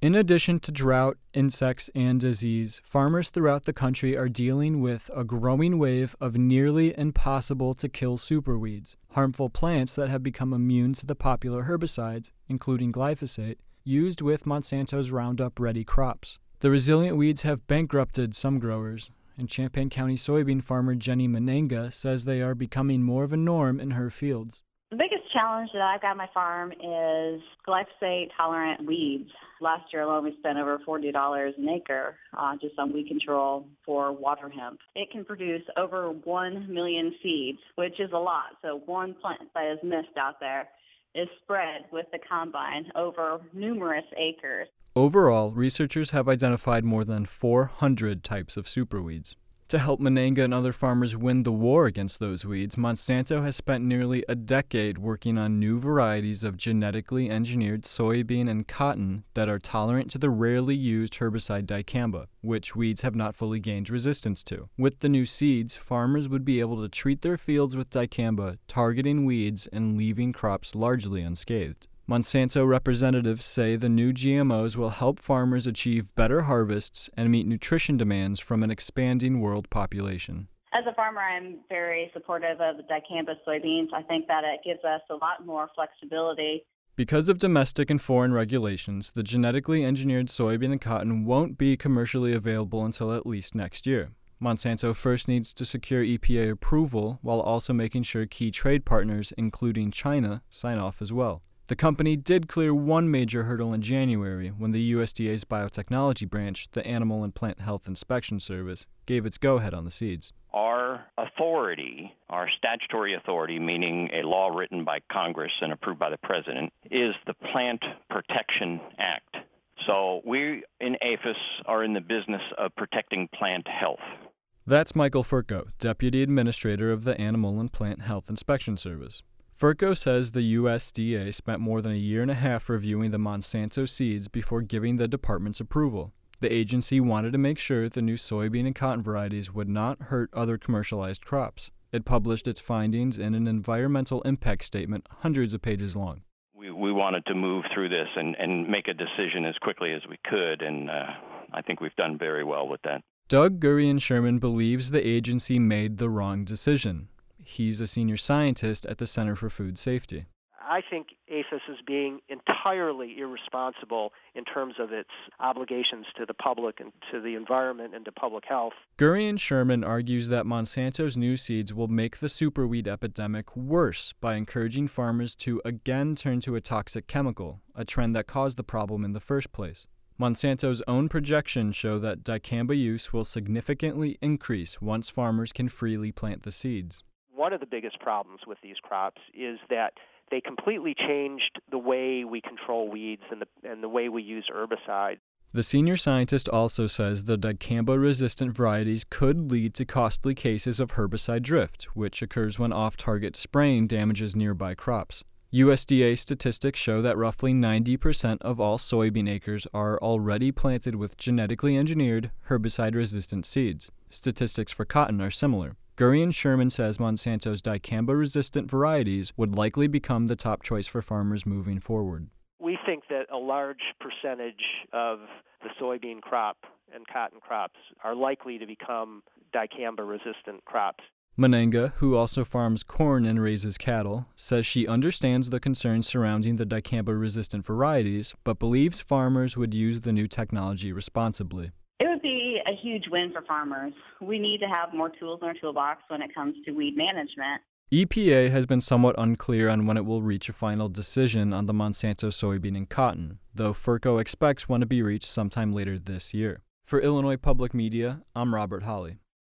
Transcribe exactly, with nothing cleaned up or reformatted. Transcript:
In addition to drought, insects, and disease, farmers throughout the country are dealing with a growing wave of nearly impossible-to-kill superweeds, harmful plants that have become immune to the popular herbicides, including glyphosate, used with Monsanto's Roundup Ready crops. The resilient weeds have bankrupted some growers, and Champaign County soybean farmer Jenny Menenga says they are becoming more of a norm in her fields. The biggest challenge that I've got on my farm is glyphosate-tolerant weeds. Last year alone, we spent over forty dollars an acre uh, just on weed control for water hemp. It can produce over one million seeds, which is a lot. So one plant that is missed out there is spread with the combine over numerous acres. Overall, researchers have identified more than four hundred types of superweeds. To help Menenga and other farmers win the war against those weeds, Monsanto has spent nearly a decade working on new varieties of genetically engineered soybean and cotton that are tolerant to the rarely used herbicide dicamba, which weeds have not fully gained resistance to. With the new seeds, farmers would be able to treat their fields with dicamba, targeting weeds and leaving crops largely unscathed. Monsanto representatives say the new G M Os will help farmers achieve better harvests and meet nutrition demands from an expanding world population. As a farmer, I'm very supportive of the dicamba soybeans. I think that it gives us a lot more flexibility. Because of domestic and foreign regulations, the genetically engineered soybean and cotton won't be commercially available until at least next year. Monsanto first needs to secure E P A approval while also making sure key trade partners, including China, sign off as well. The company did clear one major hurdle in January when the U S D A's biotechnology branch, the Animal and Plant Health Inspection Service, gave its go-ahead on the seeds. Our authority, our statutory authority, meaning a law written by Congress and approved by the President, is the Plant Protection Act. So we in APHIS are in the business of protecting plant health. That's Michael Furco, Deputy Administrator of the Animal and Plant Health Inspection Service. Furco says the U S D A spent more than a year and a half reviewing the Monsanto seeds before giving the department's approval. The agency wanted to make sure the new soybean and cotton varieties would not hurt other commercialized crops. It published its findings in an environmental impact statement hundreds of pages long. We, we wanted to move through this and, and make a decision as quickly as we could, and uh, I think we've done very well with that. Doug Gurian-Sherman believes the agency made the wrong decision. He's a senior scientist at the Center for Food Safety. I think APHIS is being entirely irresponsible in terms of its obligations to the public and to the environment and to public health. Gurian-Sherman argues that Monsanto's new seeds will make the superweed epidemic worse by encouraging farmers to again turn to a toxic chemical, a trend that caused the problem in the first place. Monsanto's own projections show that dicamba use will significantly increase once farmers can freely plant the seeds. One of the biggest problems with these crops is that they completely changed the way we control weeds and the, and the way we use herbicides. The senior scientist also says the dicamba-resistant varieties could lead to costly cases of herbicide drift, which occurs when off-target spraying damages nearby crops. U S D A statistics show that roughly ninety percent of all soybean acres are already planted with genetically engineered, herbicide-resistant seeds. Statistics for cotton are similar. Gurian-Sherman says Monsanto's dicamba-resistant varieties would likely become the top choice for farmers moving forward. We think that a large percentage of the soybean crop and cotton crops are likely to become dicamba-resistant crops. Menenga, who also farms corn and raises cattle, says she understands the concerns surrounding the dicamba-resistant varieties, but believes farmers would use the new technology responsibly. It would be a huge win for farmers. We need to have more tools in our toolbox when it comes to weed management. E P A has been somewhat unclear on when it will reach a final decision on the Monsanto soybean and cotton, though Furco expects one to be reached sometime later this year. For Illinois Public Media, I'm Robert Holly.